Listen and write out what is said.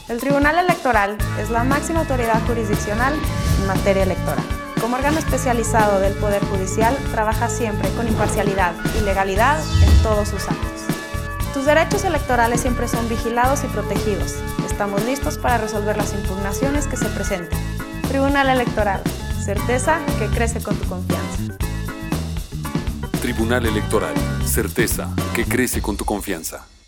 El Tribunal Electoral es la máxima autoridad jurisdiccional en materia electoral. Como órgano especializado del Poder Judicial, trabaja siempre con imparcialidad y legalidad en todos sus actos. Tus derechos electorales siempre son vigilados y protegidos. Estamos listos para resolver las impugnaciones que se presenten. Tribunal Electoral, certeza que crece con tu confianza. Tribunal Electoral, certeza que crece con tu confianza.